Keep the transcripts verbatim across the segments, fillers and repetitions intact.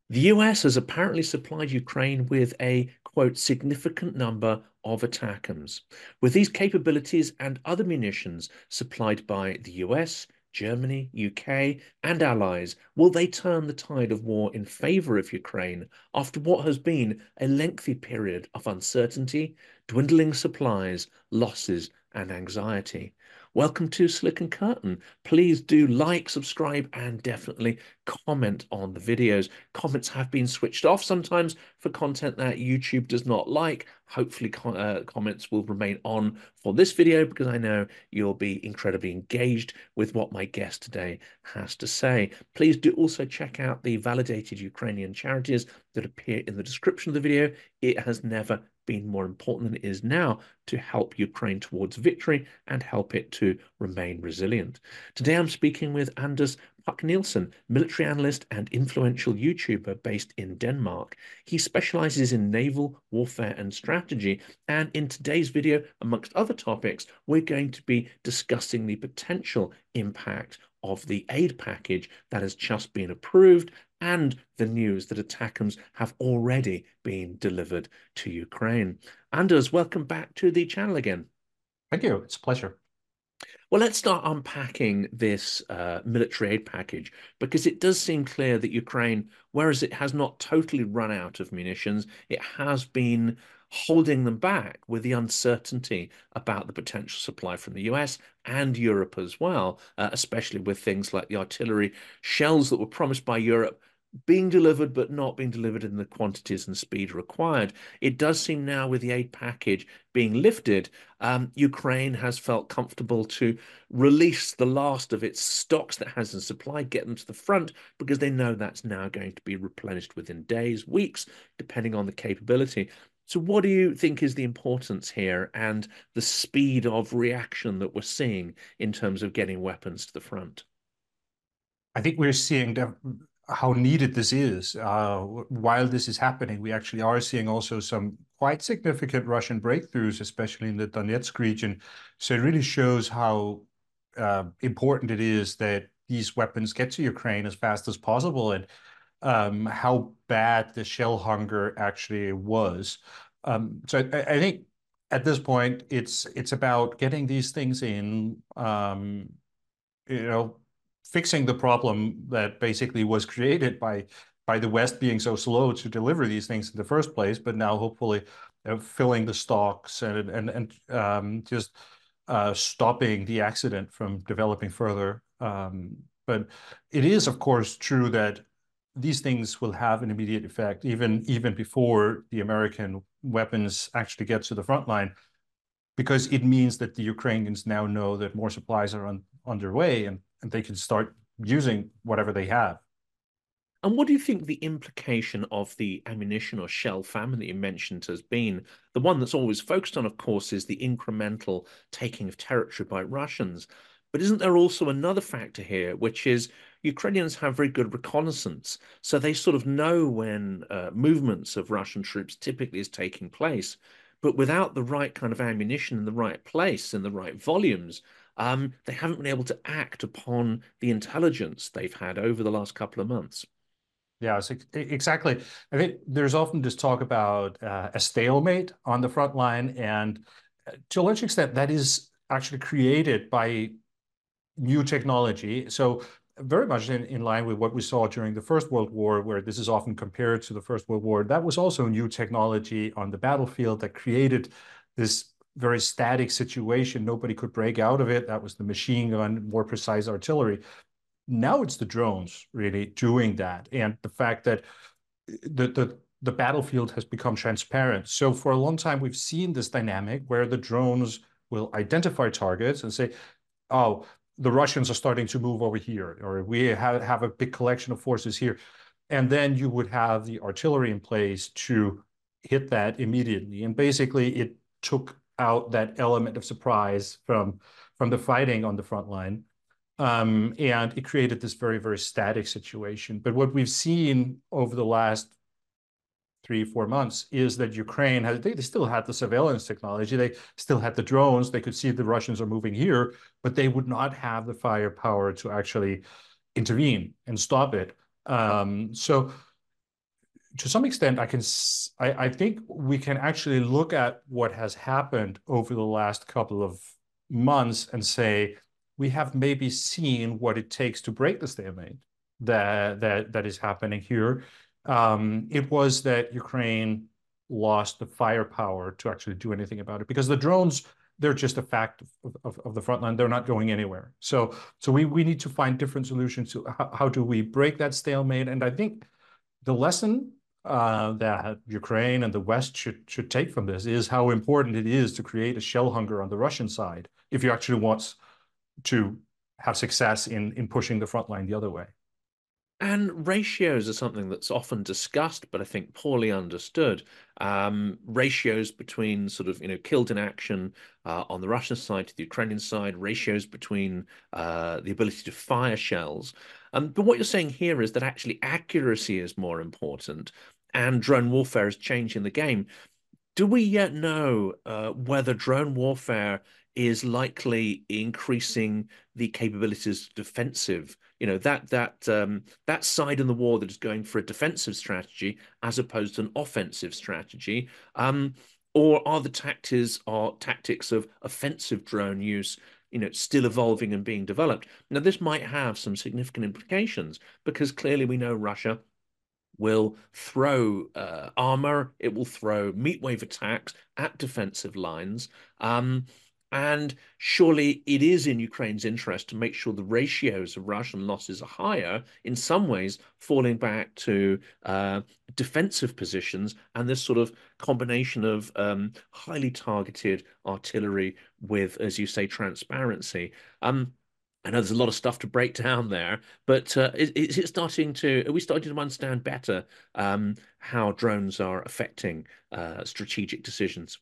The U S has apparently supplied Ukraine with a, quote, significant number of ATACMS. With these capabilities and other munitions supplied by the U S, Germany, U K, and allies, will they turn the tide of war in favor of Ukraine after what has been a lengthy period of uncertainty, dwindling supplies, losses, and anxiety? Welcome to Silicon Curtain. Please do like, subscribe, and definitely comment on the videos. Comments have been switched off sometimes for content that YouTube does not like. Hopefully, uh, comments will remain on for this video because I know you'll be incredibly engaged with what my guest today has to say. Please do also check out the validated Ukrainian charities that appear in the description of the video. It has never been more important than it is now to help Ukraine towards victory and help it to remain resilient. Today I'm speaking with Anders Puck Nielsen, military analyst and influential YouTuber based in Denmark. He specializes in naval warfare and strategy. And in today's video, amongst other topics, we're going to be discussing the potential impact of the aid package that has just been approved and the news that ATACMS have already been delivered to Ukraine. Anders, welcome back to the channel again. Thank you. It's a pleasure. Well, let's start unpacking this uh, military aid package because it does seem clear that Ukraine, whereas it has not totally run out of munitions, it has been holding them back with the uncertainty about the potential supply from the U S and Europe as well, uh, especially with things like the artillery shells that were promised by Europe being delivered but not being delivered in the quantities and speed required. It does seem now with the aid package being lifted, um, Ukraine has felt comfortable to release the last of its stocks that has in supply, get them to the front because they know that's now going to be replenished within days, weeks, depending on the capability. So what do you think is the importance here and the speed of reaction that we're seeing in terms of getting weapons to the front? I think we're seeing the, how needed this is. Uh, while this is happening, we actually are seeing also some quite significant Russian breakthroughs, especially in the Donetsk region. So it really shows how uh, important it is that these weapons get to Ukraine as fast as possible and um, how bad the shell hunger actually was. Um, so I, I think at this point, it's it's about getting these things in, um, you know, fixing the problem that basically was created by by the West being so slow to deliver these things in the first place, but now hopefully uh, filling the stocks and and and um, just uh, stopping the accident from developing further. Um, but it is, of course, true that these things will have an immediate effect, even even before the American weapons actually get to the front line, because it means that the Ukrainians now know that more supplies are on, underway and, and they can start using whatever they have. And what do you think the implication of the ammunition or shell famine that you mentioned has been? The one that's always focused on, of course, is the incremental taking of territory by Russians. But isn't there also another factor here, which is Ukrainians have very good reconnaissance, so they sort of know when uh, movements of Russian troops typically is taking place. But without the right kind of ammunition in the right place in the right volumes, um, they haven't been able to act upon the intelligence they've had over the last couple of months. Yeah, so exactly. I think there's often this talk about uh, a stalemate on the front line, and uh, to a large extent, that is actually created by new technology. So very much in, in line with what we saw during the First World War, where this is often compared to the First World War. That was also new technology on the battlefield that created this very static situation. Nobody could break out of it. That was the machine gun, more precise artillery. Now it's the drones really doing that, and the fact that the the the battlefield has become transparent. So for a long time, we've seen this dynamic where the drones will identify targets and say, "Oh, the Russians are starting to move over here," or "We have, have a big collection of forces here." And then you would have the artillery in place to hit that immediately. And basically, it took out that element of surprise from, from the fighting on the front line. Um, and it created this very, very static situation. But what we've seen over the last three, four months is that Ukraine has, they, they still had the surveillance technology. They still had the drones. They could see the Russians are moving here, but they would not have the firepower to actually intervene and stop it. Um, so to some extent, I can I, I think we can actually look at what has happened over the last couple of months and say we have maybe seen what it takes to break the stalemate that that that is happening here. Um, it was that Ukraine lost the firepower to actually do anything about it because the drones, they're just a fact of, of, of the front line. They're not going anywhere. So so we we need to find different solutions to how, how do we break that stalemate. And I think the lesson uh, that Ukraine and the West should should take from this is how important it is to create a shell hunger on the Russian side if you actually want to have success in in pushing the front line the other way. And ratios are something that's often discussed, but I think poorly understood. Um, ratios between sort of, you know, killed in action uh, on the Russian side to the Ukrainian side, ratios between uh, the ability to fire shells. Um, but what you're saying here is that actually accuracy is more important, and drone warfare is changing the game. Do we yet know uh, whether drone warfare is likely increasing the capabilities defensive? You know, that that um, that side in the war that is going for a defensive strategy as opposed to an offensive strategy, um, or are the tactics are tactics of offensive drone use, you know, still evolving and being developed? Now, this might have some significant implications because clearly we know Russia will throw uh, armor, it will throw meat wave attacks at defensive lines. Um, and surely it is in Ukraine's interest to make sure the ratios of Russian losses are higher, in some ways falling back to uh, defensive positions and this sort of combination of um, highly targeted artillery with, as you say, transparency. Um, I know there's a lot of stuff to break down there, but uh, is, is it starting to, are we starting to understand better um, how drones are affecting uh, strategic decisions?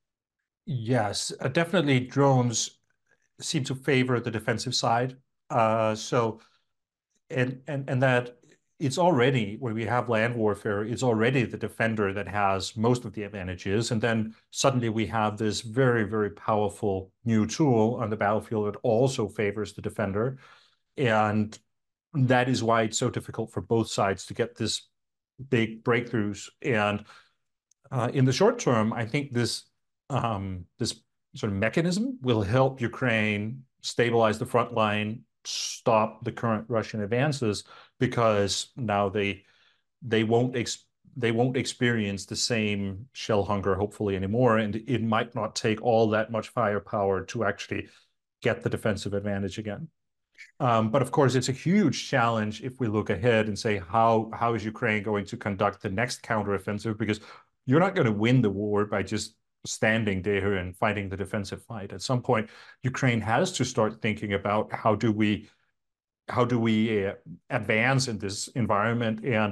Yes, uh, definitely drones seem to favor the defensive side. Uh, so and and and that it's already when we have land warfare, it's already the defender that has most of the advantages, and then suddenly we have this very, very powerful new tool on the battlefield that also favors the defender, and that is why it's so difficult for both sides to get this big breakthroughs. And uh, in the short term, I think this um, this sort of mechanism will help Ukraine stabilize the front line, stop the current Russian advances, because now they they won't ex they won't experience the same shell hunger, hopefully, anymore, and it might not take all that much firepower to actually get the defensive advantage again. Um, but of course, it's a huge challenge if we look ahead and say how how is Ukraine going to conduct the next counteroffensive? Because you're not going to win the war by just standing there and fighting the defensive fight. At some point, Ukraine has to start thinking about how do we how do we uh, advance in this environment. And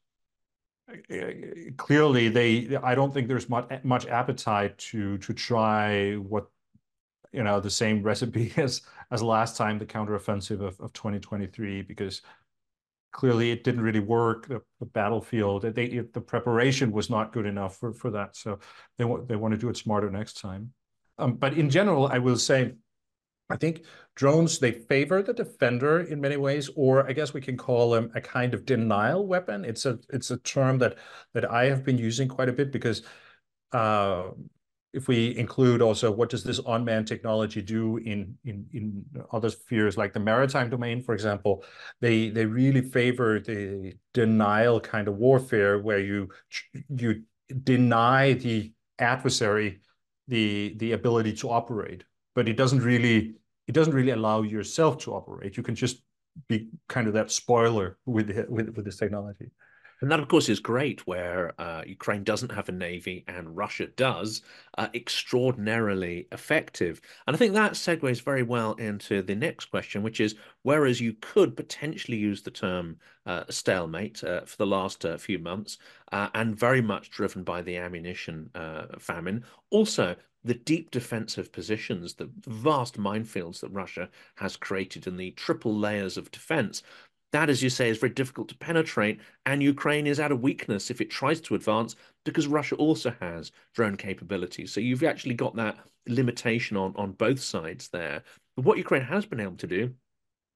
uh, clearly, they I don't think there's much much appetite to to try what you know the same recipe as as last time, the counteroffensive of, of twenty twenty-three, because clearly it didn't really work. The, the battlefield, they, the preparation was not good enough for, for that. So they want they want to do it smarter next time. Um, but in general, I will say, I think drones, they favor the defender in many ways, or I guess we can call them a kind of denial weapon. It's a it's a term that that I have been using quite a bit because uh, if we include also what does this unmanned technology do in in in other spheres like the maritime domain, for example, they they really favor the denial kind of warfare where you you deny the adversary the the ability to operate, but it doesn't really it doesn't really allow yourself to operate. You can just be kind of that spoiler with with with this technology. And that, of course, is great where uh, Ukraine doesn't have a navy and Russia does, uh, extraordinarily effective. And I think that segues very well into the next question, which is whereas you could potentially use the term uh, stalemate uh, for the last uh, few months, uh, and very much driven by the ammunition uh, famine, also the deep defensive positions, the vast minefields that Russia has created, and the triple layers of defense. That, as you say, is very difficult to penetrate, and Ukraine is at a weakness if it tries to advance because Russia also has drone capabilities. So you've actually got that limitation on, on both sides there. But what Ukraine has been able to do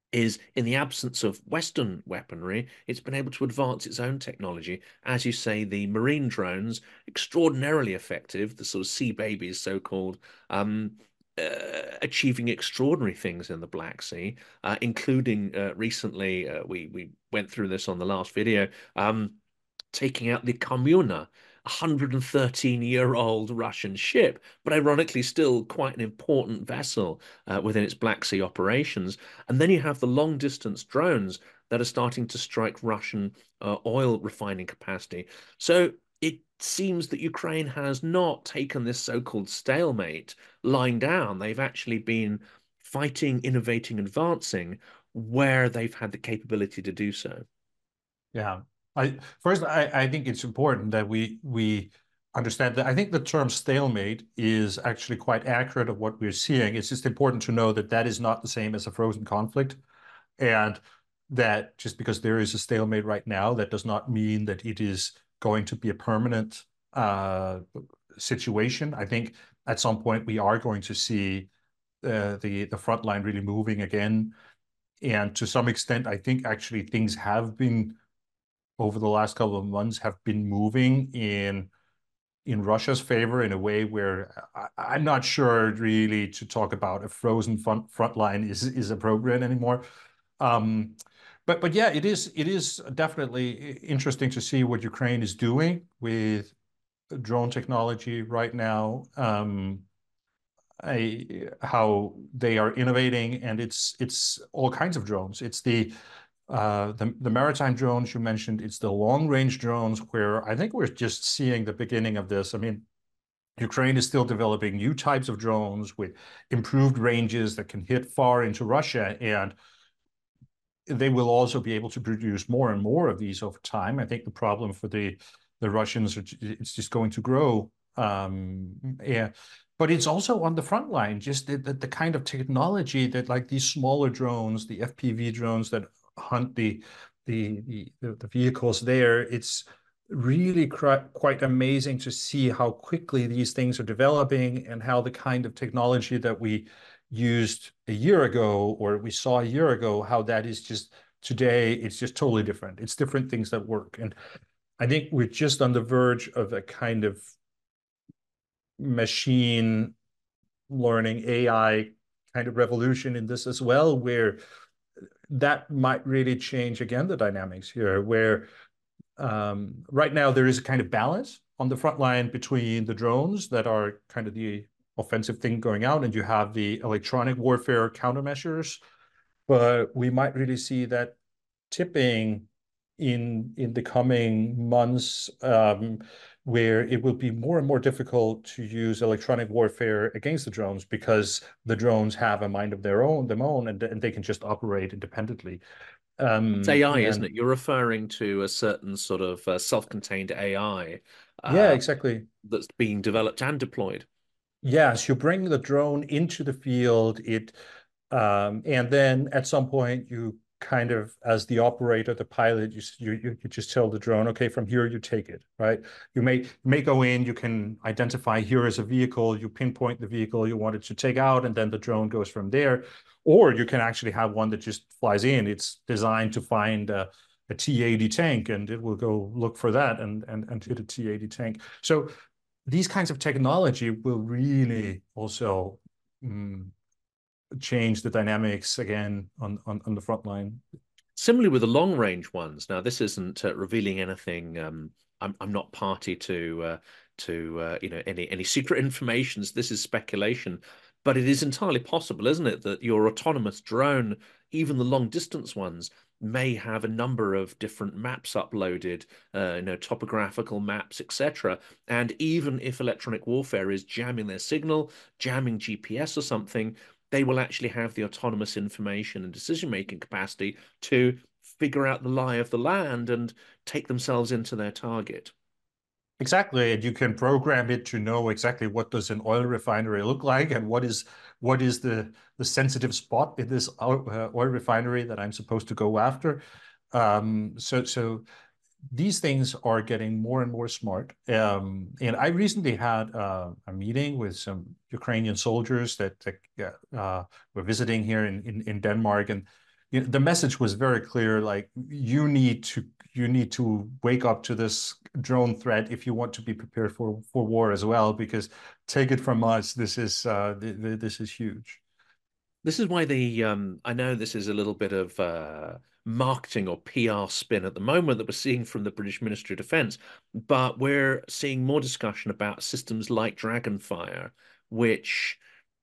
is in the absence of Western weaponry, it's been able to advance its own technology. As you say, the marine drones, extraordinarily effective, the sort of sea babies, so-called, um, uh, achieving extraordinary things in the Black Sea, uh, including uh, recently, uh, we we went through this on the last video, um, taking out the Kommuna, a one hundred thirteen year old Russian ship, but ironically still quite an important vessel uh, within its Black Sea operations. And then you have the long distance drones that are starting to strike Russian uh, oil refining capacity. So it seems that Ukraine has not taken this so-called stalemate lying down. They've actually been fighting, innovating, advancing where they've had the capability to do so. Yeah. I first I, I think it's important that we we understand that I think the term stalemate is actually quite accurate of what we're seeing. It's just important to know that that is not the same as a frozen conflict, and that just because there is a stalemate right now, that does not mean that it is going to be a permanent uh, situation. I think at some point we are going to see uh, the the front line really moving again, and to some extent, I think actually things have been over the last couple of months have been moving in in Russia's favor in a way where I, am not sure really to talk about a frozen front, front line is is appropriate anymore. Um, but but yeah, it is it is definitely interesting to see what Ukraine is doing with drone technology right now. Um, I, how they are innovating, and it's it's all kinds of drones. It's the uh, the, the maritime drones you mentioned, it's the long-range drones where I think we're just seeing the beginning of this. I mean, Ukraine is still developing new types of drones with improved ranges that can hit far into Russia, and they will also be able to produce more and more of these over time. I think the problem for the the Russians, it's just going to grow. Um, yeah, but it's also on the front line, just the, the, the kind of technology that like these smaller drones, the F P V drones that hunt the the the, the vehicles there. It's really quite amazing to see how quickly these things are developing and how the kind of technology that we used a year ago or we saw a year ago, how that is just today, it's just totally different. It's different things that work. And I think we're just on the verge of a kind of machine learning, A I kind of revolution in this as well, where that might really change again the dynamics here, where um, right now there is a kind of balance on the front line between the drones that are kind of the offensive thing going out, and you have the electronic warfare countermeasures. But we might really see that tipping in in the coming months, um, where it will be more and more difficult to use electronic warfare against the drones because the drones have a mind of their own, their own, and, and they can just operate independently. It's Um, A I, isn't and it? You're referring to a certain sort of uh, self-contained A I yeah, uh, exactly. that's being developed and deployed. Yes, you bring the drone into the field, it um, and then at some point you kind of, as the operator, the pilot, you, you you just tell the drone, okay, from here you take it, right? You may you may go in, you can identify here as a vehicle, you pinpoint the vehicle you wanted to take out, and then the drone goes from there. Or you can actually have one that just flies in. It's designed to find a, a T eighty tank, and it will go look for that and and and hit a T eighty tank. So these kinds of technology will really also um, change the dynamics again on, on, on the front line. Similarly with the long range ones. Now, this isn't uh, revealing anything. Um, I'm I'm not party to uh, to uh, you know any any secret informations. This is speculation, but it is entirely possible, isn't it, that your autonomous drone, even the long distance ones, may have a number of different maps uploaded, uh, you know, topographical maps, et cetera. And even if electronic warfare is jamming their signal, jamming G P S or something, they will actually have the autonomous information and decision-making capacity to figure out the lie of the land and take themselves into their target. Exactly, and you can program it to know exactly what does an oil refinery look like and what is what is the the sensitive spot in this oil, uh, oil refinery that I'm supposed to go after. Um, so so these things are getting more and more smart. Um, and I recently had uh, a meeting with some Ukrainian soldiers that, that uh, were visiting here in, in, in Denmark. And you know, the message was very clear, like you need to you need to wake up to this drone threat if you want to be prepared for for war as well, because take it from us, this is uh, th th this is huge. This is why the um, I know this is a little bit of uh, marketing or P R spin at the moment that we're seeing from the British Ministry of Defence, but we're seeing more discussion about systems like Dragonfire, which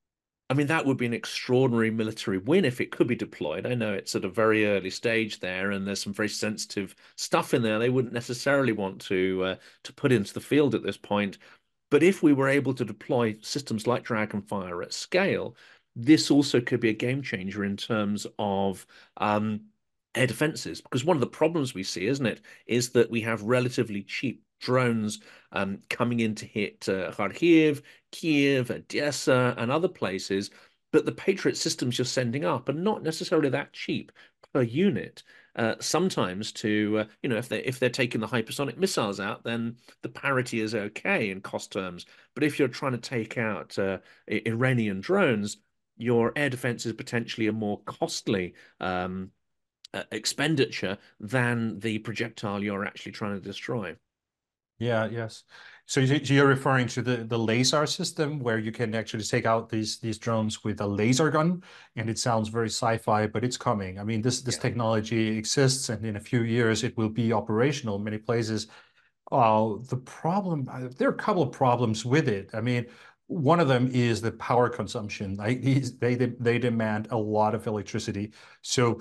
I mean, that would be an extraordinary military win if it could be deployed. I know it's at a very early stage there, and there's some very sensitive stuff in there they wouldn't necessarily want to uh, to put into the field at this point. But if we were able to deploy systems like Dragonfire at scale, this also could be a game changer in terms of um, air defenses. Because one of the problems we see, isn't it, is that we have relatively cheap drones um, coming in to hit uh, Kharkiv, Kiev, Odessa, and other places. But the Patriot systems you're sending up are not necessarily that cheap per unit. Uh, sometimes to uh, you know if they if they're taking the hypersonic missiles out, then the parity is okay in cost terms. But if you're trying to take out uh, Iranian drones, your air defense is potentially a more costly um, uh, expenditure than the projectile you're actually trying to destroy. Yeah, yes. So you- so you're referring to the the LASAR system where you can actually take out these these drones with a laser gun, and it sounds very sci-fi, but it's coming. I mean, this this Yeah. technology exists, and in a few years it will be operational in many places. Uh, the problem, uh, there are a couple of problems with it. I mean, one of them is the power consumption. Like these, they they they demand a lot of electricity, so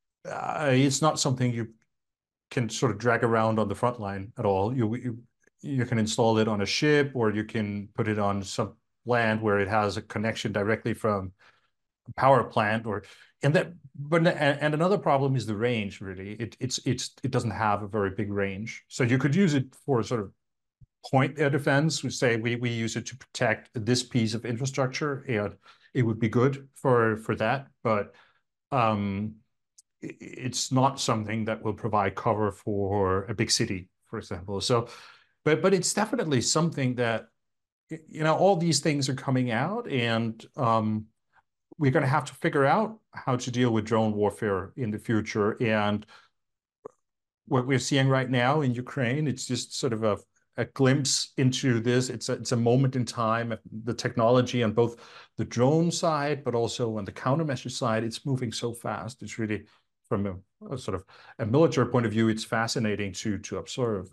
uh, it's not something you can sort of drag around on the front line at all. You, you you can install it on a ship, or you can put it on some land where it has a connection directly from a power plant, or and that but and another problem is the range, really. It it's it's it doesn't have a very big range. So you could use it for sort of point air defense. We say we we use it to protect this piece of infrastructure, and it would be good for for that. But um it's not something that will provide cover for a big city, for example. So, but but it's definitely something that you know all these things are coming out, and um, we're going to have to figure out how to deal with drone warfare in the future. And what we're seeing right now in Ukraine, it's just sort of a a glimpse into this. It's a, it's a moment in time. The technology on both the drone side, but also on the countermeasure side, it's moving so fast. It's really, from a, a sort of a military point of view, it's fascinating to to observe.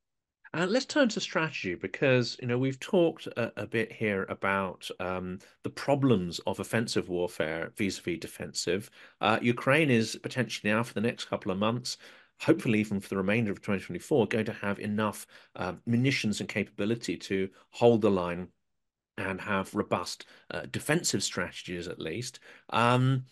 Uh, let's turn to strategy because you know we've talked a, a bit here about um, the problems of offensive warfare vis-a-vis defensive. Uh, Ukraine is potentially now for the next couple of months, hopefully even for the remainder of twenty twenty-four, going to have enough uh, munitions and capability to hold the line and have robust uh, defensive strategies at least. Um,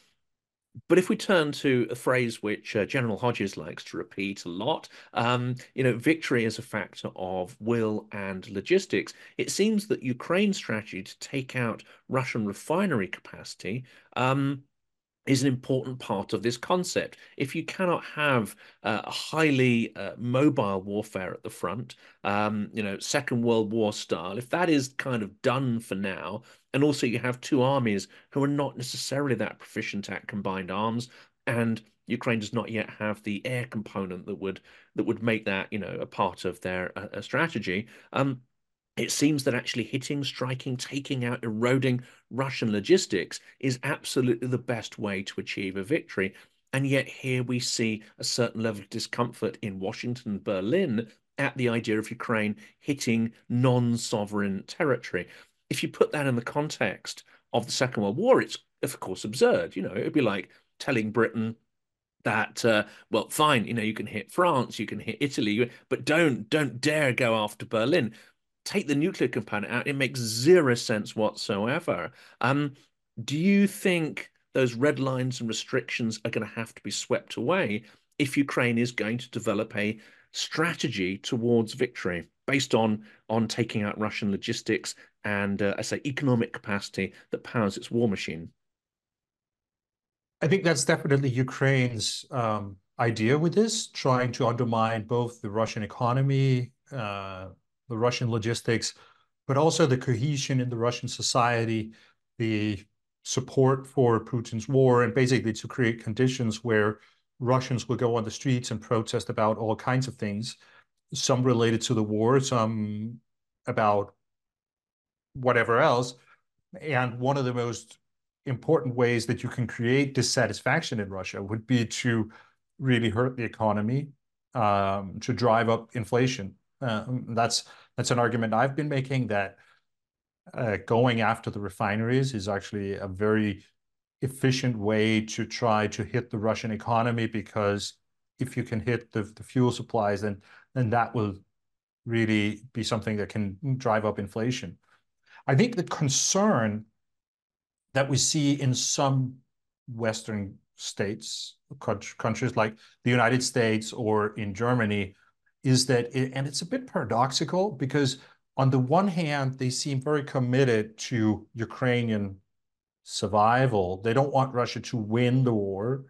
but if we turn to a phrase which uh, General Hodges likes to repeat a lot, um, you know, victory is a factor of will and logistics. It seems that Ukraine's strategy to take out Russian refinery capacity um, is an important part of this concept. If you cannot have uh, a highly uh, mobile warfare at the front, um, you know, Second World War style, if that is kind of done for now, and also you have two armies who are not necessarily that proficient at combined arms, and Ukraine does not yet have the air component that would that would make that, you know, a part of their uh, strategy. Um, it seems that actually hitting, striking, taking out, eroding Russian logistics is absolutely the best way to achieve a victory. And yet here we see a certain level of discomfort in Washington and Berlin at the idea of Ukraine hitting non-sovereign territory. If you put that in the context of the Second World War, it's of course absurd. You know, it'd be like telling Britain that uh, well, fine, you know, you can hit France, you can hit Italy, but don't don't dare go after Berlin. Take the nuclear component out, it makes zero sense whatsoever. Um, do you think those red lines and restrictions are going to have to be swept away if Ukraine is going to develop a strategy towards victory based on on taking out Russian logistics and, uh, I say, economic capacity that powers its war machine? I think that's definitely Ukraine's um, idea with this, trying to undermine both the Russian economy, uh, the Russian logistics, but also the cohesion in the Russian society, the support for Putin's war and basically to create conditions where Russians will go on the streets and protest about all kinds of things, some related to the war, some about whatever else. And one of the most important ways that you can create dissatisfaction in Russia would be to really hurt the economy, um, to drive up inflation. Uh, that's that's an argument I've been making, that uh, going after the refineries is actually a very efficient way to try to hit the Russian economy, because if you can hit the, the fuel supplies, then then that will really be something that can drive up inflation. I think the concern that we see in some Western states, countries like the United States or in Germany, is that, it, and it's a bit paradoxical, because on the one hand, they seem very committed to Ukrainian survival. They don't want Russia to win the war.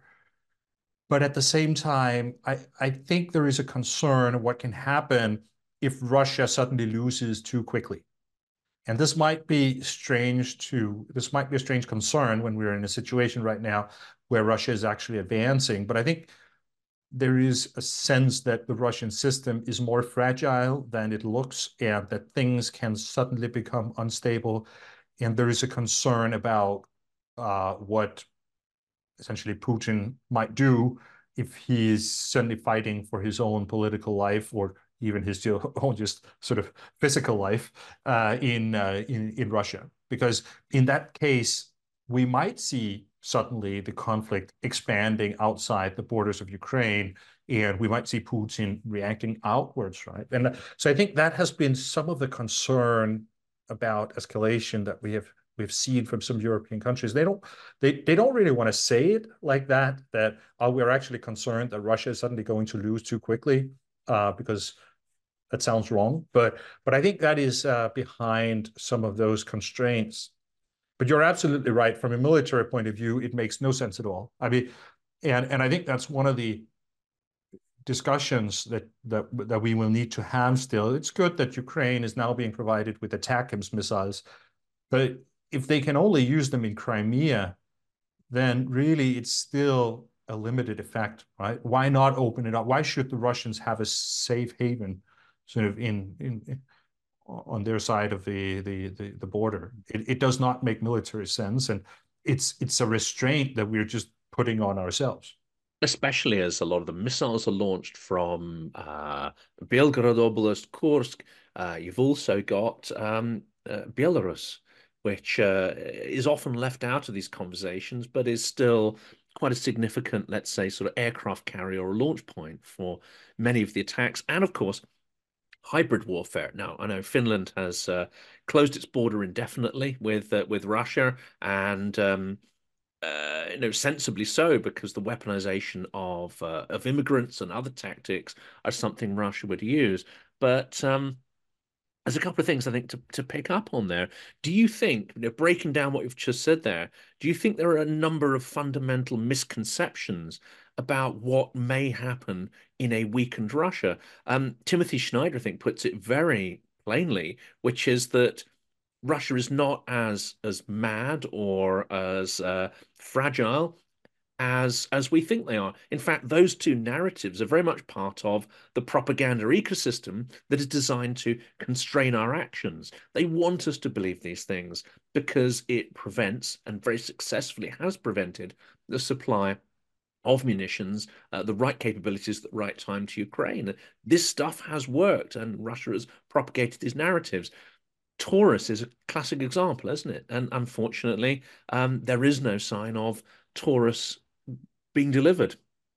But at the same time, I, I think there is a concern of what can happen if Russia suddenly loses too quickly. And this might be strange to, this might be a strange concern when we're in a situation right now where Russia is actually advancing. But I think there is a sense that the Russian system is more fragile than it looks, and that things can suddenly become unstable. And there is a concern about uh, what essentially Putin might do if he is suddenly fighting for his own political life, or even his own just sort of physical life uh, in, uh, in in Russia. Because in that case, we might see suddenly the conflict expanding outside the borders of Ukraine, and we might see Putin reacting outwards, right? And so I think that has been some of the concern about escalation that we have we've seen from some European countries. They don't they they don't really want to say it like that, that oh, we're actually concerned that Russia is suddenly going to lose too quickly, uh, because that sounds wrong. But but I think that is uh, behind some of those constraints. But you're absolutely right. From a military point of view, it makes no sense at all. I mean, and and I think that's one of the discussions that that that we will need to have still. It's good that Ukraine is now being provided with ATACMS missiles, but if they can only use them in Crimea, then really it's still a limited effect, right? Why not open it up? Why should the Russians have a safe haven sort of in, in on their side of the the the, the border? It, it does not make military sense, and it's it's a restraint that we're just putting on ourselves. Especially as a lot of the missiles are launched from uh, Belgorod Oblast, Kursk. Uh, you've also got um, uh, Belarus, which uh, is often left out of these conversations, but is still quite a significant, let's say, sort of aircraft carrier or launch point for many of the attacks. And of course, hybrid warfare. Now, I know Finland has uh, closed its border indefinitely with uh, with Russia, and um, uh, you know, sensibly so, because the weaponization of uh, of immigrants and other tactics are something Russia would use. But um, there's a couple of things I think to, to pick up on there. Do you think, you know, breaking down what you've just said there, do you think there are a number of fundamental misconceptions about what may happen in a weakened Russia? Um, Timothy Schneider, I think, puts it very plainly, which is that Russia is not as as mad or as uh, fragile as as we think they are. In fact, those two narratives are very much part of the propaganda ecosystem that is designed to constrain our actions. They want us to believe these things because it prevents, and very successfully has prevented, the supply of munitions, uh, the right capabilities at the right time to Ukraine. This stuff has worked, and Russia has propagated these narratives. Taurus is a classic example, isn't it? And unfortunately, um, there is no sign of Taurus being delivered.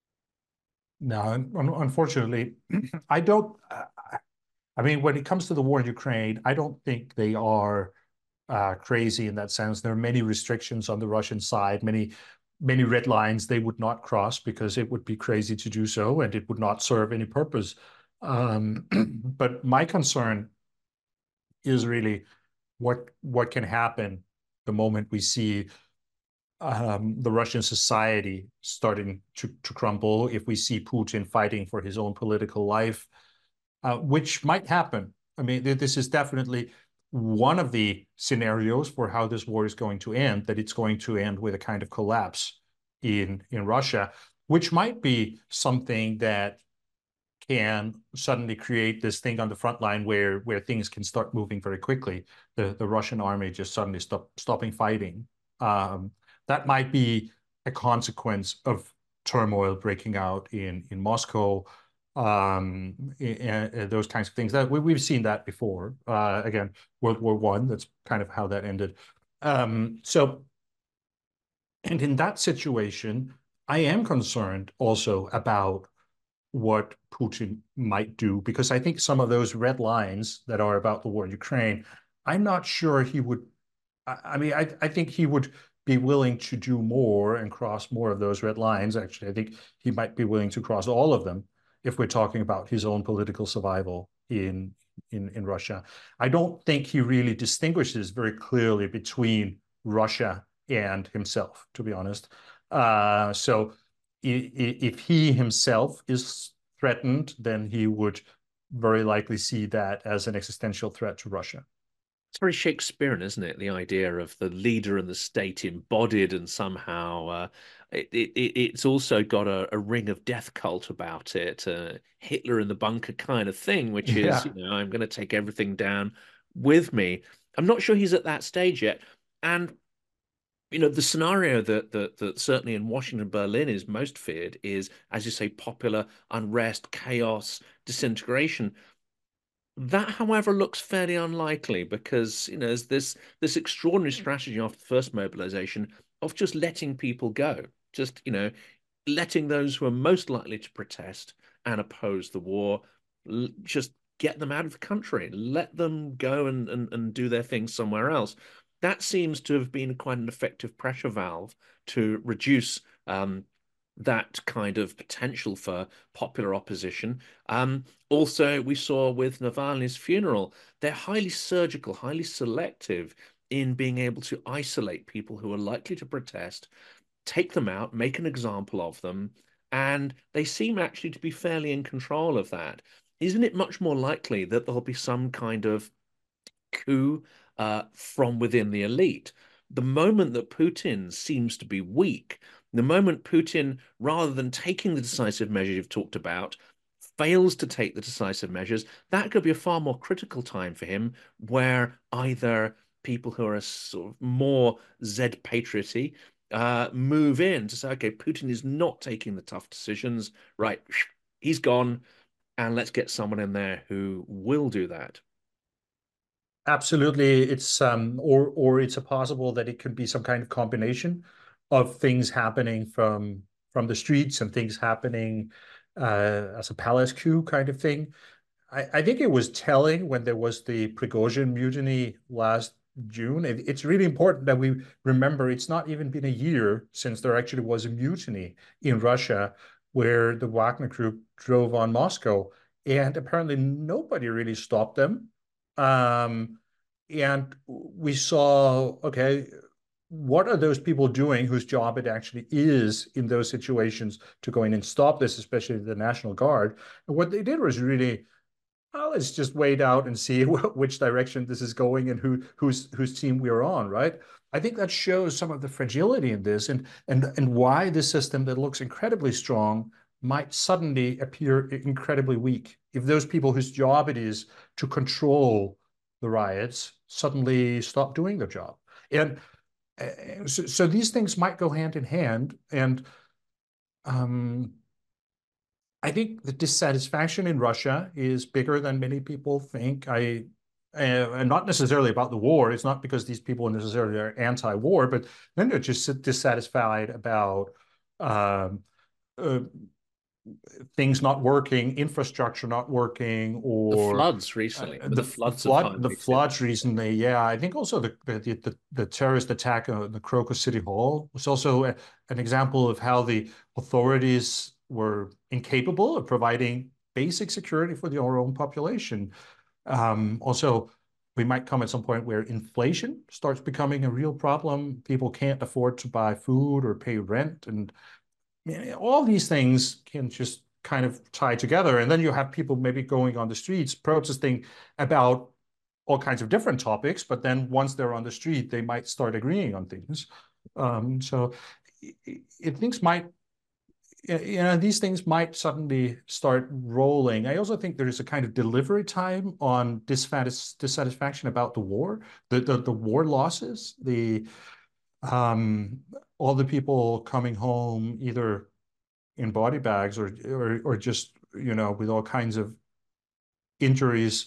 No, un unfortunately, I don't. Uh, I mean, when it comes to the war in Ukraine, I don't think they are uh, crazy in that sense. There are many restrictions on the Russian side, many many red lines they would not cross, because it would be crazy to do so, and it would not serve any purpose. Um, but my concern is really what what can happen the moment we see um, the Russian society starting to, to crumble, if we see Putin fighting for his own political life, uh, which might happen. I mean, this is definitely one of the scenarios for how this war is going to end, that it's going to end with a kind of collapse in, in Russia, which might be something that can suddenly create this thing on the front line where where things can start moving very quickly. The the Russian army just suddenly stop stopping fighting. Um, that might be a consequence of turmoil breaking out in in Moscow. Um, and, and those kinds of things that we, we've seen that before. Uh, again, World War One. That's kind of how that ended. Um, so, and in that situation, I am concerned also about what Putin might do, because I think some of those red lines that are about the war in Ukraine, I'm not sure he would. I, I mean, I, I think he would be willing to do more and cross more of those red lines. Actually, I think he might be willing to cross all of them if we're talking about his own political survival in in in Russia. I don't think he really distinguishes very clearly between Russia and himself, to be honest. Uh, so if he himself is threatened, then he would very likely see that as an existential threat to Russia. It's very Shakespearean, isn't it? The idea of the leader and the state embodied, and somehow uh, it, it, it's also got a, a ring of death cult about it, uh, Hitler in the bunker kind of thing, which is, Yeah, you know, I'm going to take everything down with me. I'm not sure he's at that stage yet. And, you know, the scenario that, that, that certainly in Washington, Berlin is most feared is, as you say, popular unrest, chaos, disintegration. That, however, looks fairly unlikely because, you know, there's this this extraordinary strategy after the first mobilization of just letting people go, just, you know, letting those who are most likely to protest and oppose the war just get them out of the country, let them go and, and, and do their things somewhere else. That seems to have been quite an effective pressure valve to reduce um, that kind of potential for popular opposition. Um, also, we saw with Navalny's funeral, they're highly surgical, highly selective in being able to isolate people who are likely to protest, take them out, make an example of them, and they seem actually to be fairly in control of that. Isn't it much more likely that there'll be some kind of coup uh, from within the elite? The moment that Putin seems to be weak, the moment Putin, rather than taking the decisive measures you've talked about, fails to take the decisive measures, that could be a far more critical time for him, where either people who are sort of more Z patrioty uh, move in to say, okay, Putin is not taking the tough decisions, right? He's gone, and let's get someone in there who will do that. absolutely. It's um, or or it's a possible that it could be some kind of combination of things happening from from the streets and things happening uh, as a palace coup kind of thing. I, I think it was telling when there was the Prigozhin mutiny last June. It, it's really important that we remember it's not even been a year since there actually was a mutiny in Russia where the Wagner Group drove on Moscow, and apparently nobody really stopped them. Um, and we saw, okay, what are those people doing whose job it actually is in those situations to go in and stop this, especially the National Guard? And what they did was really, well, let's just wait out and see which direction this is going and who whose whose team we're on, right? I think that shows some of the fragility in this, and and and why this system that looks incredibly strong might suddenly appear incredibly weak if those people whose job it is to control the riots suddenly stop doing their job. And uh, so, so these things might go hand in hand, and um, I think the dissatisfaction in Russia is bigger than many people think. I uh, and not necessarily about the war. It's not because these people necessarily are anti-war, but then they're just dissatisfied about um, uh, things not working, infrastructure not working, The or floods uh, recently, with the the floods of flood, the Harvey too. floods recently. Yeah, I think also the the the, the terrorist attack on the Crocus City Hall was also a, an example of how the authorities were incapable of providing basic security for their own population. Um, also, we might come at some point where inflation starts becoming a real problem. People can't afford to buy food or pay rent, and all these things can just kind of tie together. And then you have people maybe going on the streets protesting about all kinds of different topics, but then once they're on the street, they might start agreeing on things. Um, so it, it, things might, you know, these things might suddenly start rolling. I also think there is a kind of delivery time on dissatis dissatisfaction about the war, the, the, the war losses, the um, all the people coming home either in body bags or, or, or just, you know, with all kinds of injuries.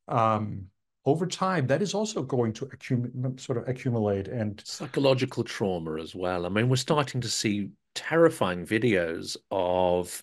Um, over time, that is also going to accumulate, sort of accumulate. And Psychological trauma as well. I mean, we're starting to see terrifying videos of,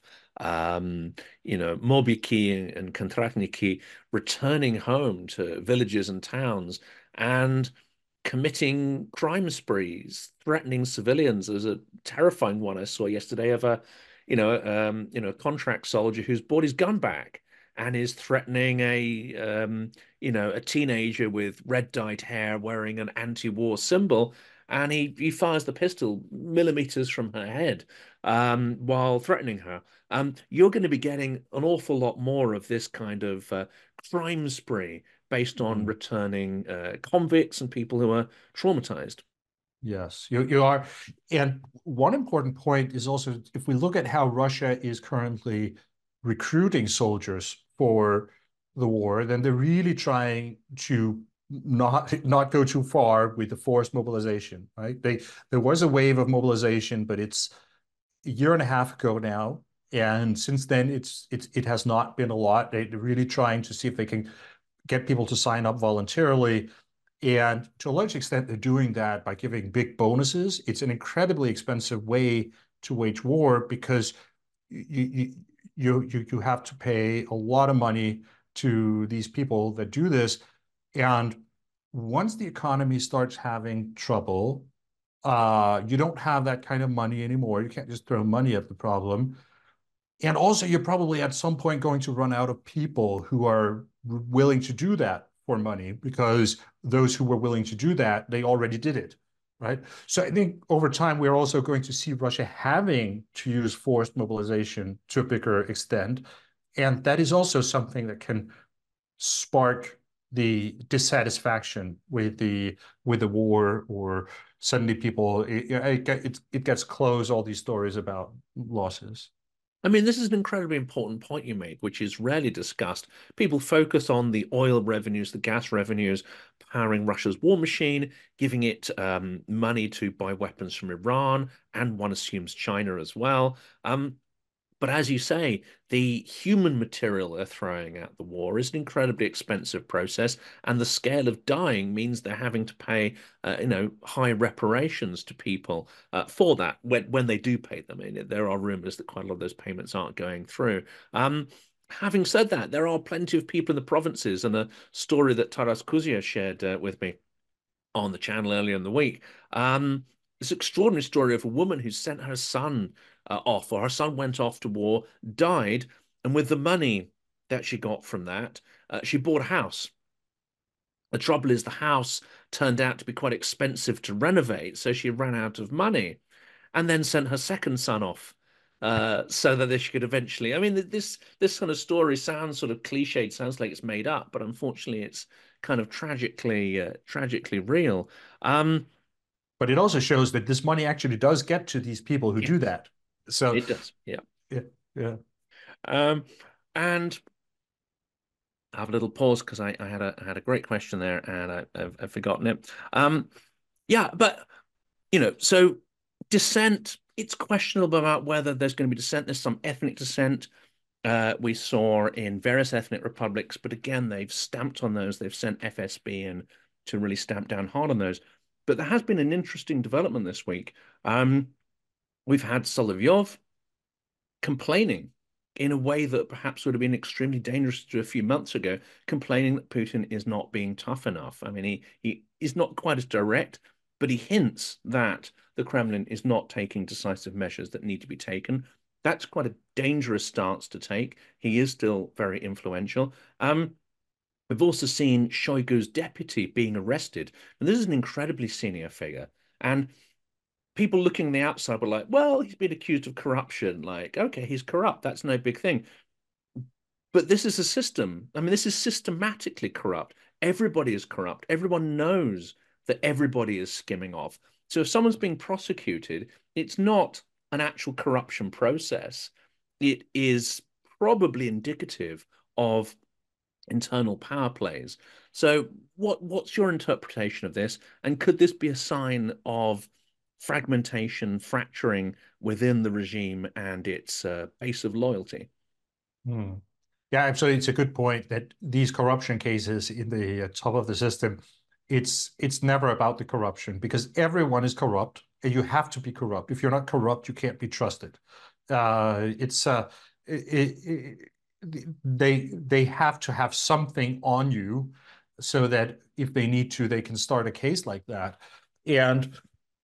um, you know, Mobiki and Kontratniki returning home to villages and towns and committing crime sprees, threatening civilians. There's a terrifying one I saw yesterday of a, you know, um, you know, a contract soldier who's brought his gun back and is threatening a, um, you know, a teenager with red dyed hair wearing an anti-war symbol, and he he fires the pistol millimeters from her head, um, while threatening her. Um, you're going to be getting an awful lot more of this kind of uh, crime spree based on mm, returning uh, convicts and people who are traumatized. yes, you, you are. And one important point is also if we look at how Russia is currently recruiting soldiers for the war, then they're really trying to not not go too far with the forced mobilization, right? They there was a wave of mobilization, but it's a year and a half ago now, and since then it's it's it has not been a lot. They're really trying to see if they can get people to sign up voluntarily. And to a large extent, they're doing that by giving big bonuses. It's an incredibly expensive way to wage war because you you you you have to pay a lot of money to these people that do this. And once the economy starts having trouble, uh, you don't have that kind of money anymore. You can't just throw money at the problem. And also, you're probably at some point going to run out of people who are willing to do that for money because those who were willing to do that, they already did it, right? So I think over time, we're also going to see Russia having to use forced mobilization to a bigger extent. And that is also something that can spark the dissatisfaction with the with the war, or suddenly people it, it, it gets close, all these stories about losses. I mean, this is an incredibly important point you make, which is rarely discussed. People focus on the oil revenues, the gas revenues, powering Russia's war machine, giving it um, money to buy weapons from Iran, and one assumes China as well. Um, But as you say, the human material they're throwing at the war is an incredibly expensive process, and the scale of dying means they're having to pay, uh, you know, high reparations to people uh, for that when when they do pay them. And there are rumors that quite a lot of those payments aren't going through. Um, having said that, there are plenty of people in the provinces, and a story that Taras Kuzia shared uh, with me on the channel earlier in the week. Um, this extraordinary story of a woman who sent her son uh, off, or her son went off to war, died, and with the money that she got from that, uh, she bought a house. The trouble is, the house turned out to be quite expensive to renovate, so she ran out of money, and then sent her second son off. Uh, so that she could eventually. I mean, this this kind of story sounds sort of cliched, sounds like it's made up, but unfortunately, it's kind of tragically, uh, tragically real. Um, But it also shows that this money actually does get to these people who yeah, do that. So it does. Yeah. yeah, yeah. Um, and I have a little pause because I, I had a I had a great question there and I, I've, I've forgotten it. Um, yeah, but you know, so dissent. It's questionable about whether there's going to be dissent. There's some ethnic dissent. Uh, we saw in various ethnic republics, but again, they've stamped on those. They've sent F S B in to really stamp down hard on those. But there has been an interesting development this week. Um, we've had Solovyov complaining in a way that perhaps would have been extremely dangerous to a few months ago, complaining that Putin is not being tough enough. I mean, he he is not quite as direct, but he hints that the Kremlin is not taking decisive measures that need to be taken. That's quite a dangerous stance to take. He is still very influential. Um, we've also seen Shoigu's deputy being arrested, and this is an incredibly senior figure. And people looking on the outside were like, well, he's been accused of corruption. Like, okay, he's corrupt. That's no big thing. But this is a system. I mean, this is systematically corrupt. everybody is corrupt. Everyone knows that everybody is skimming off. So if someone's being prosecuted, it's not an actual corruption process. It is probably indicative of internal power plays. So what what's your interpretation of this? And could this be a sign of fragmentation, fracturing within the regime and its uh, base of loyalty? Hmm. Yeah, absolutely. It's a good point that these corruption cases in the uh, top of the system, it's it's never about the corruption because everyone is corrupt and you have to be corrupt. If you're not corrupt, you can't be trusted. Uh, it's uh, it, it, they they have to have something on you so that if they need to, they can start a case like that. And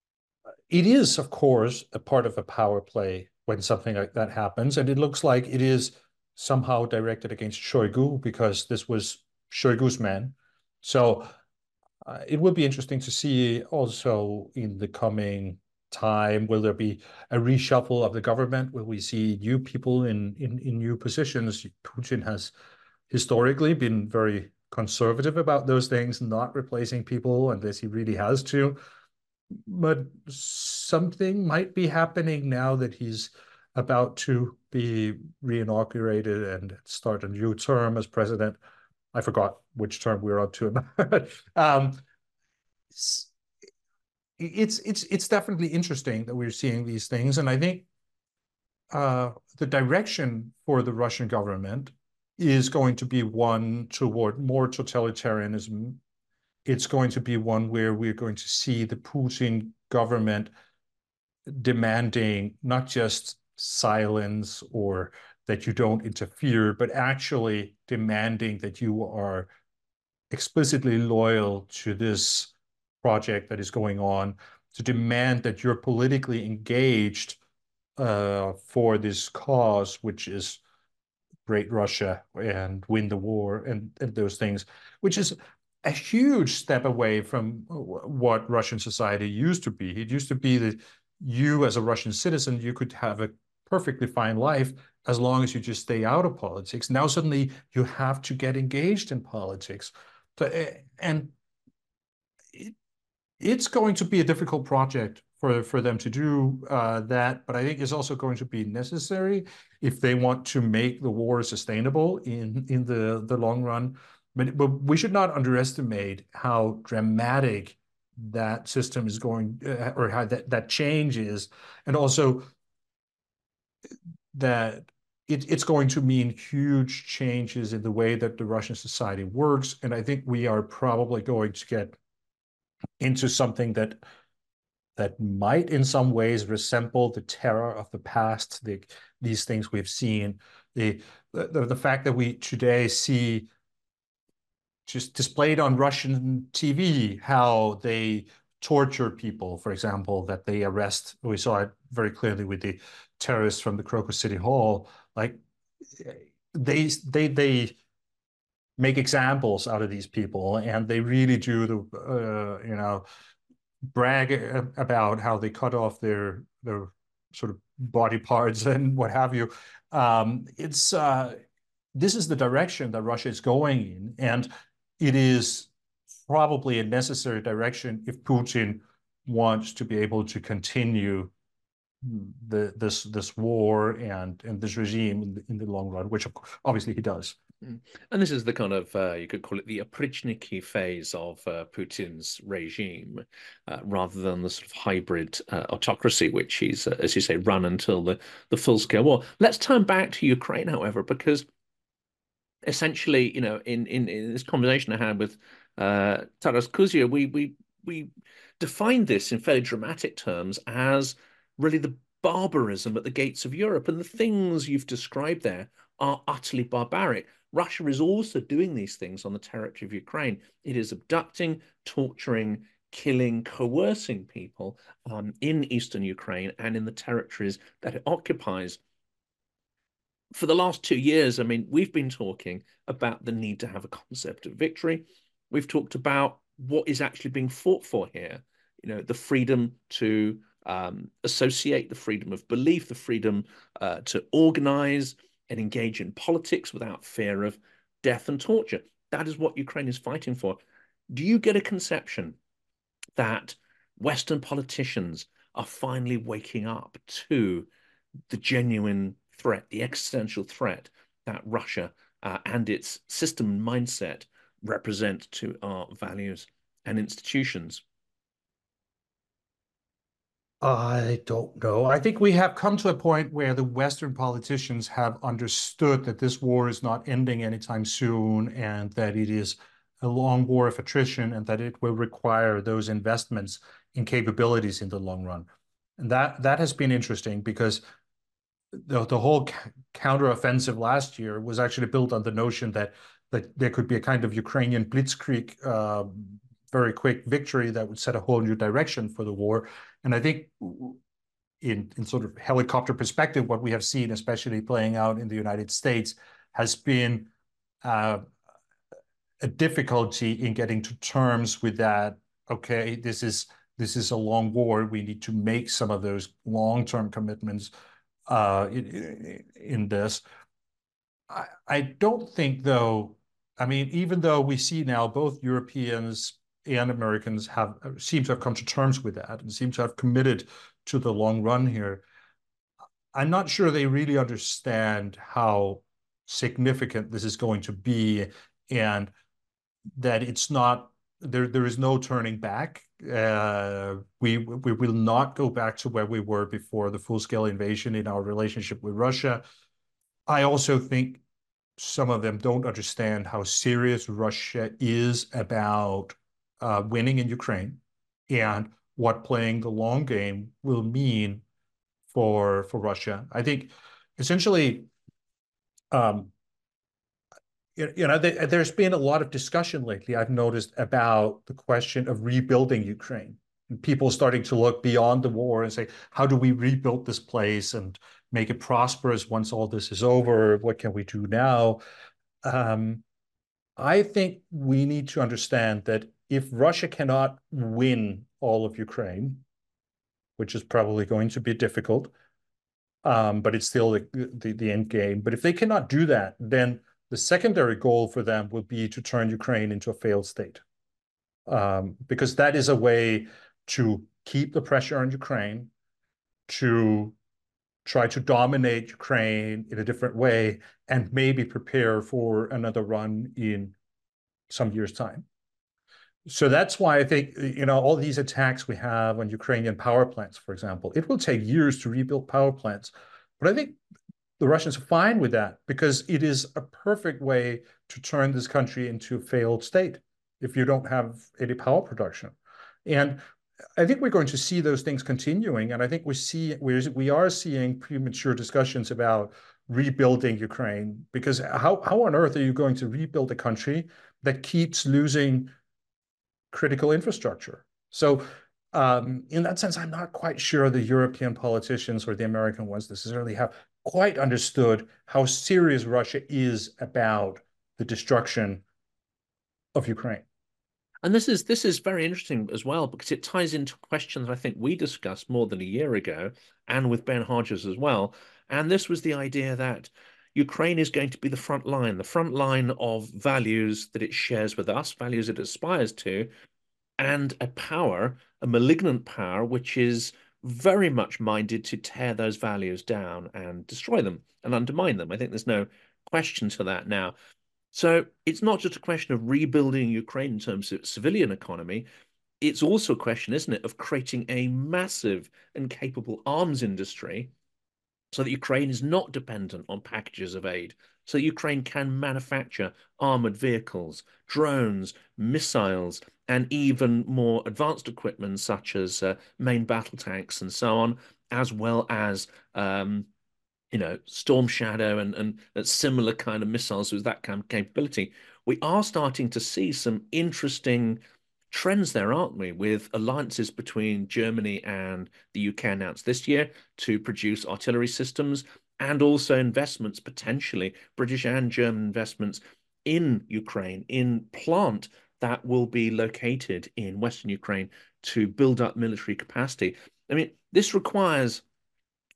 it is, of course, a part of a power play when something like that happens. And it looks like it is somehow directed against Shoigu because this was Shoigu's man. So uh, it will be interesting to see also in the coming time, will there be a reshuffle of the government? Will we see new people in, in, in new positions? Putin has historically been very conservative about those things, not replacing people unless he really has to. But something might be happening now that he's about to be reinaugurated and start a new term as president. I forgot which term we we're up to. um, it's, it's it's it's definitely interesting that we're seeing these things, and I think uh, the direction for the Russian government is going to be one toward more totalitarianism. It's going to be one where we're going to see the Putin government demanding not just silence or that you don't interfere, but actually demanding that you are explicitly loyal to this project that is going on, to demand that you're politically engaged uh, for this cause, which is Great Russia and win the war and, and those things, which is a huge step away from what Russian society used to be. It used to be that you, as a Russian citizen, you could have a perfectly fine life as long as you just stay out of politics. Now suddenly you have to get engaged in politics. And it, it's going to be a difficult project for, for them to do uh, that, but I think it's also going to be necessary if they want to make the war sustainable in, in the, the long run. But, but we should not underestimate how dramatic that system is going, uh, or how that, that change is, and also that it, it's going to mean huge changes in the way that the Russian society works. And I think we are probably going to get into something that that might in some ways resemble the terror of the past, the, these things we've seen, the, the, the fact that we today see just displayed on Russian T V, how they torture people, for example, that they arrest. We saw it very clearly with the terrorists from the Crocus City Hall. Like they, they, they make examples out of these people, and they really do the, uh, you know, brag about how they cut off their their sort of body parts and what have you. Um, it's uh, this is the direction that Russia is going in, and it is probably a necessary direction if Putin wants to be able to continue the this this war and and this regime in the, in the long run, which obviously he does. And this is the kind of, uh, you could call it the Oprichniki phase of uh, Putin's regime, uh, rather than the sort of hybrid uh, autocracy, which he's, uh, as you say, run until the, the full-scale war. Let's turn back to Ukraine, however, because essentially, you know, in, in, in this conversation I had with uh, Taras Kuzia, we, we, we defined this in fairly dramatic terms as really the barbarism at the gates of Europe. And the things you've described there are utterly barbaric. Russia is also doing these things on the territory of Ukraine. It is abducting, torturing, killing, coercing people um, in eastern Ukraine and in the territories that it occupies. For the last two years, I mean, we've been talking about the need to have a concept of victory. We've talked about what is actually being fought for here. You know, the freedom to um, associate, the freedom of belief, the freedom uh, to organize and engage in politics without fear of death and torture. That is what Ukraine is fighting for. Do you get a conception that Western politicians are finally waking up to the genuine threat, the existential threat that Russia uh, and its system mindset represent to our values and institutions? I don't know. I think we have come to a point where the Western politicians have understood that this war is not ending anytime soon and that it is a long war of attrition and that it will require those investments in capabilities in the long run. And that that has been interesting because the, the whole counteroffensive last year was actually built on the notion that that there could be a kind of Ukrainian blitzkrieg, uh, very quick victory that would set a whole new direction for the war. And I think in, in sort of helicopter perspective, what we have seen, especially playing out in the United States, has been uh, a difficulty in getting to terms with that. Okay, this is this is a long war. We need to make some of those long-term commitments uh, in, in this. I, I don't think, though. I mean, even though we see now both Europeans and Americans have seem to have come to terms with that and seem to have committed to the long run here, I'm not sure they really understand how significant this is going to be and that it's not there. There is no turning back. Uh, we we will not go back to where we were before the full-scale invasion in our relationship with Russia. I also think some of them don't understand how serious Russia is about uh, winning in Ukraine and what playing the long game will mean for for Russia. I think essentially, um, you, you know, there, there's been a lot of discussion lately, I've noticed, about the question of rebuilding Ukraine. And people starting to look beyond the war and say, how do we rebuild this place and make it prosperous once all this is over? What can we do now? Um, I think we need to understand that if Russia cannot win all of Ukraine, which is probably going to be difficult, um, but it's still the, the, the end game. But if they cannot do that, then the secondary goal for them will be to turn Ukraine into a failed state, um, because that is a way to keep the pressure on Ukraine, to try to dominate Ukraine in a different way, and maybe prepare for another run in some years' time. So that's why I think, you know, all these attacks we have on Ukrainian power plants, for example, it will take years to rebuild power plants. But I think the Russians are fine with that because it is a perfect way to turn this country into a failed state if you don't have any power production. And I think we're going to see those things continuing. And I think we see we're, we are seeing premature discussions about rebuilding Ukraine, because how, how on earth are you going to rebuild a country that keeps losing critical infrastructure? So um, in that sense, I'm not quite sure the European politicians or the American ones necessarily have quite understood how serious Russia is about the destruction of Ukraine. And this is this is very interesting as well because it ties into questions I think we discussed more than a year ago and with Ben Hodges as well. And this was the idea that Ukraine is going to be the front line, the front line of values that it shares with us, values it aspires to, and a power, a malignant power, which is very much minded to tear those values down and destroy them and undermine them. I think there's no question to that now. So it's not just a question of rebuilding Ukraine in terms of civilian economy. It's also a question, isn't it, of creating a massive and capable arms industry so that Ukraine is not dependent on packages of aid, so that Ukraine can manufacture armored vehicles, drones, missiles, and even more advanced equipment such as uh, main battle tanks and so on, as well as um, you know, Storm Shadow and, and similar kind of missiles with that kind of capability. We are starting to see some interesting trends there, aren't we? With alliances between Germany and the U K announced this year to produce artillery systems, and also investments, potentially British and German investments in Ukraine, in plant that will be located in Western Ukraine to build up military capacity. I mean, this requires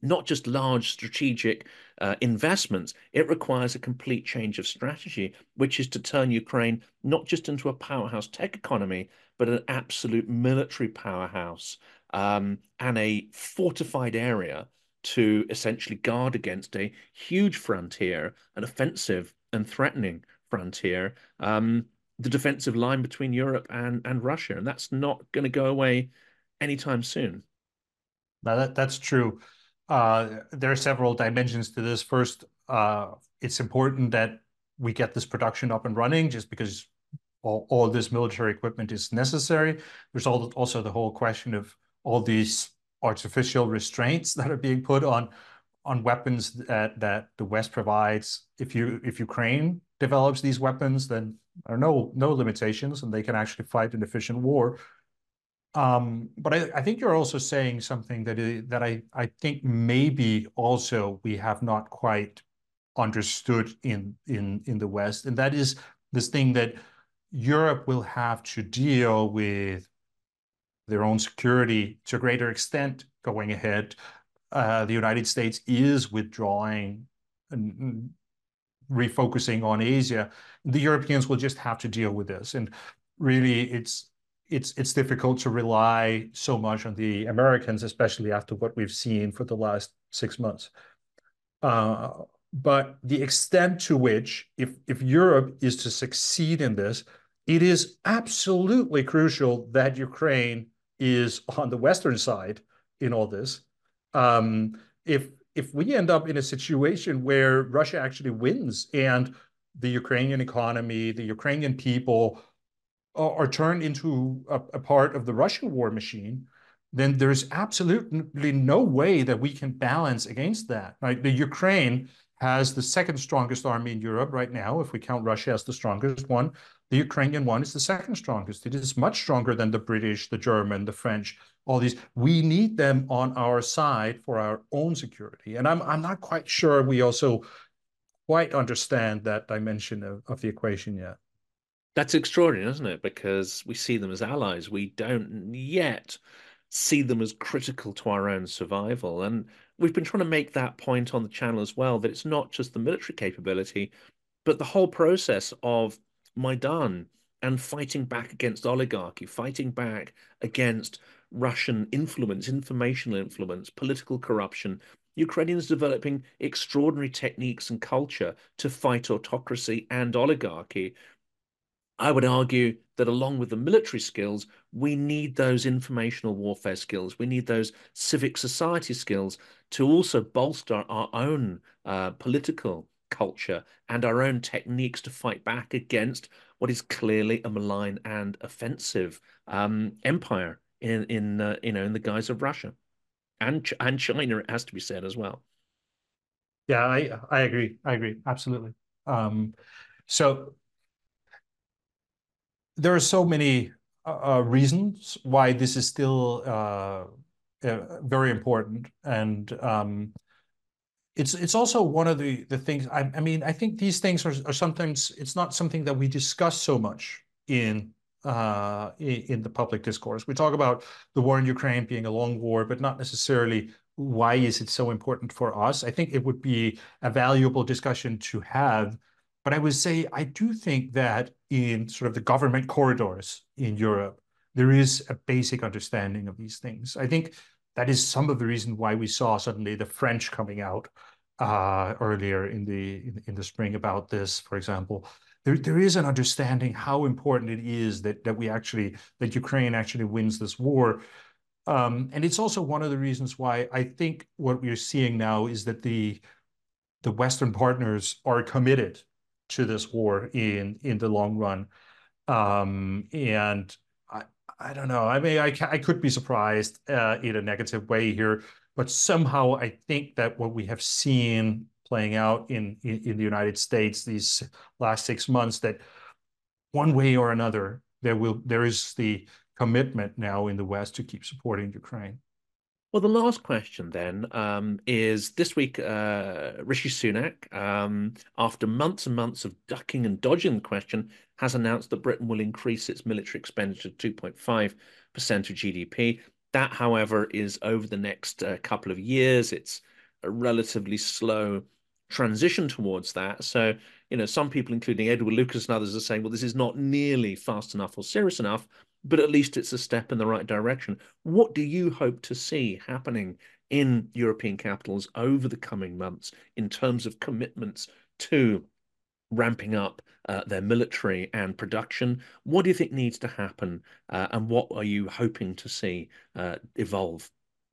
not just large strategic uh, investments. It requires a complete change of strategy, which is to turn Ukraine not just into a powerhouse tech economy, but an absolute military powerhouse, um, and a fortified area to essentially guard against a huge frontier, an offensive and threatening frontier, um, the defensive line between Europe and, and Russia. And that's not going to go away anytime soon. Now that that's true. Uh, there are several dimensions to this. First, uh, it's important that we get this production up and running, just because all, all this military equipment is necessary. There's also the whole question of all these artificial restraints that are being put on on weapons that that the West provides. If you if Ukraine develops these weapons, then there are no no limitations, and they can actually fight an efficient war. Um, but I, I think you're also saying something that is, that I, I think maybe also we have not quite understood in in in the West, and that is this thing that Europe will have to deal with their own security to a greater extent going ahead. Uh, the United States is withdrawing and refocusing on Asia. The Europeans will just have to deal with this, and really, it's it's it's difficult to rely so much on the Americans, especially after what we've seen for the last six months. Uh, but the extent to which, if if Europe is to succeed in this, it is absolutely crucial that Ukraine is on the Western side in all this. Um, if if we end up in a situation where Russia actually wins and the Ukrainian economy, the Ukrainian people are turned into a, a part of the Russian war machine, then there's absolutely no way that we can balance against that. Right? The Ukraine has the second strongest army in Europe right now, if we count Russia as the strongest one. The Ukrainian one is the second strongest. It is much stronger than the British, the German, the French, all these. We need them on our side for our own security. And I'm I'm not quite sure we also quite understand that dimension of, of the equation yet. That's extraordinary, isn't it? Because we see them as allies. We don't yet see them as critical to our own survival. And we've been trying to make that point on the channel as well, that it's not just the military capability, but the whole process of Maidan and fighting back against oligarchy, fighting back against Russian influence, informational influence, political corruption. Ukrainians developing extraordinary techniques and culture to fight autocracy and oligarchy. I would argue that along with the military skills, we need those informational warfare skills. We need those civic society skills to also bolster our own uh, political culture and our own techniques to fight back against what is clearly a malign and offensive um, empire in in uh, you know in the guise of Russia and and China. It has to be said as well. Yeah, I I agree. I agree. Absolutely. Um, so there are so many uh, uh, reasons why this is still uh, uh, very important, and um, it's it's also one of the the things. I, I mean, I think these things are, are sometimes it's not something that we discuss so much in uh, in, in the public discourse. We talk about the war in Ukraine being a long war, but not necessarily why is it so important for us. I think it would be a valuable discussion to have. But I would say I do think that in sort of the government corridors in Europe, there is a basic understanding of these things. I think that is some of the reason why we saw suddenly the French coming out uh, earlier in the in, in the spring about this, for example. There, there is an understanding how important it is that that we actually that Ukraine actually wins this war. Um, and it's also one of the reasons why I think what we're seeing now is that the the Western partners are committed to this war in in the long run. Um, and I I don't know. I mean, I I could be surprised uh, in a negative way here, but somehow I think that what we have seen playing out in, in in the United States these last six months, that one way or another there will there is the commitment now in the West to keep supporting Ukraine. Well, the last question then um, is this week, uh, Rishi Sunak, um, after months and months of ducking and dodging the question, has announced that Britain will increase its military expenditure to two point five percent of G D P. That, however, is over the next uh, couple of years. It's a relatively slow transition towards that. So, you know, some people, including Edward Lucas and others, are saying, well, this is not nearly fast enough or serious enough, but at least it's a step in the right direction. What do you hope to see happening in European capitals over the coming months in terms of commitments to ramping up uh, their military and production? What do you think needs to happen, uh, and what are you hoping to see uh, evolve?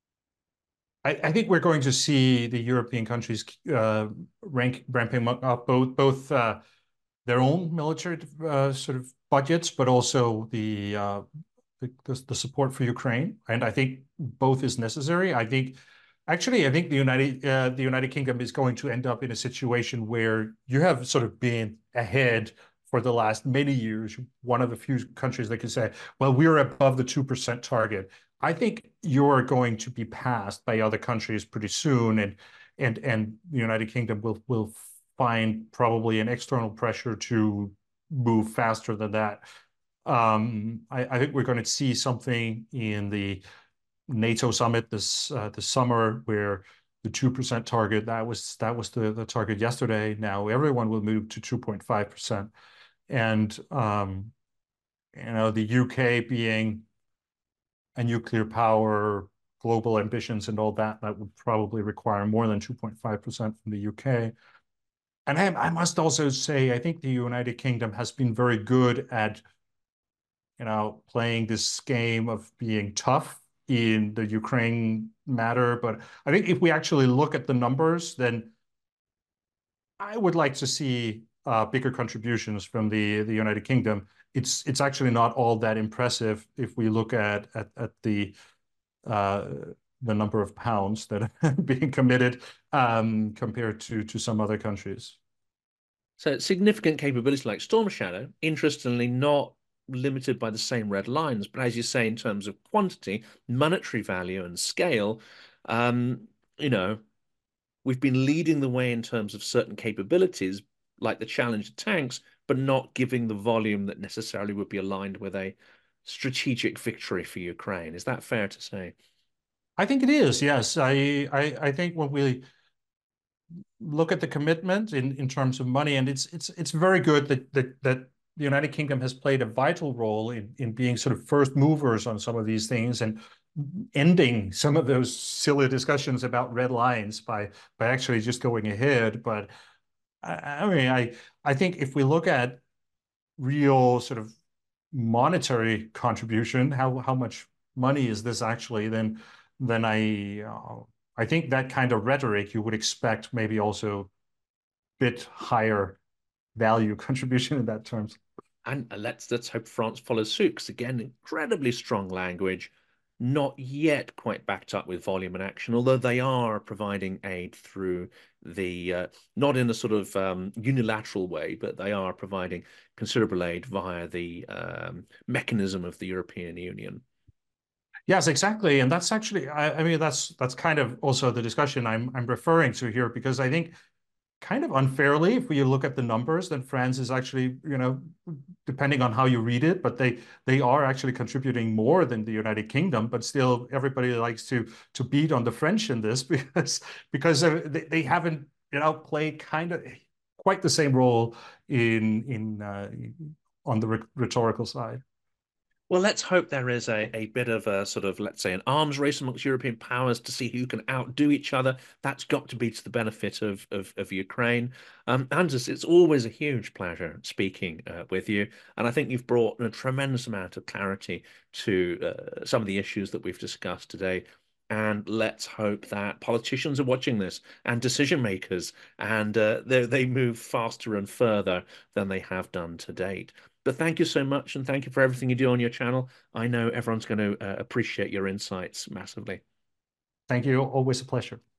I, I think we're going to see the European countries uh, rank, ramping up both both uh, their own military uh, sort of budgets, but also the, uh, the the support for Ukraine. And I think both is necessary. I think actually, I think the United uh, the United Kingdom is going to end up in a situation where you have sort of been ahead for the last many years. One of the few countries that can say, "Well, we're above the two percent target." I think you're going to be passed by other countries pretty soon, and and and the United Kingdom will will find probably an external pressure to move faster than that. Um, I, I think we're going to see something in the NATO summit this uh, this summer where the two percent target, that was that was the, the target yesterday. Now everyone will move to two point five percent. And um, you know, the U K being a nuclear power, global ambitions and all that, that would probably require more than two point five percent from the U K. And I, I must also say, I think the United Kingdom has been very good at, you know, playing this game of being tough in the Ukraine matter. But I think if we actually look at the numbers, then I would like to see uh, bigger contributions from the, the United Kingdom. It's it's actually not all that impressive if we look at at, at the uh, the number of pounds that are being committed um, compared to to some other countries. So significant capability like Storm Shadow, interestingly, not limited by the same red lines, but as you say, in terms of quantity, monetary value, and scale, um, you know, we've been leading the way in terms of certain capabilities, like the Challenger tanks, but not giving the volume that necessarily would be aligned with a strategic victory for Ukraine. Is that fair to say? I think it is, yes. I I, I think when we look at the commitment in, in terms of money, and it's it's it's very good that that that the United Kingdom has played a vital role in, in being sort of first movers on some of these things and ending some of those silly discussions about red lines by by actually just going ahead. But I, I mean, I I think if we look at real sort of monetary contribution, how how much money is this actually, then then I uh, I think that kind of rhetoric you would expect maybe also a bit higher value contribution in that terms. And let's let's hope France follows suit, because again, incredibly strong language, not yet quite backed up with volume and action, although they are providing aid through the uh, not in a sort of um, unilateral way, but they are providing considerable aid via the um, mechanism of the European Union. Yes, exactly, and that's actually I, I mean that's that's kind of also the discussion I'm I'm referring to here, because I think kind of unfairly, if we look at the numbers, then France is actually, you know, depending on how you read it, but they they are actually contributing more than the United Kingdom. But still, everybody likes to to beat on the French in this because because they, they haven't, you know, played kind of quite the same role in in uh, on the rhetorical side. Well, let's hope there is a, a bit of a sort of, let's say, an arms race amongst European powers to see who can outdo each other. That's got to be to the benefit of, of, of Ukraine. Um, Anders, it's always a huge pleasure speaking uh, with you. And I think you've brought a tremendous amount of clarity to uh, some of the issues that we've discussed today. And let's hope that politicians are watching this and decision makers, and uh, they, they move faster and further than they have done to date. But thank you so much, and thank you for everything you do on your channel. I know everyone's going to uh, appreciate your insights massively. Thank you. Always a pleasure.